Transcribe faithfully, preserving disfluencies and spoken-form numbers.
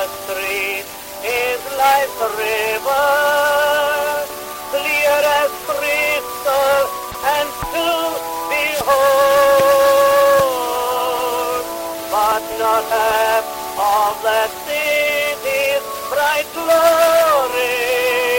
street is life's river, clear as crystal and to behold, but not half of that city's bright glory.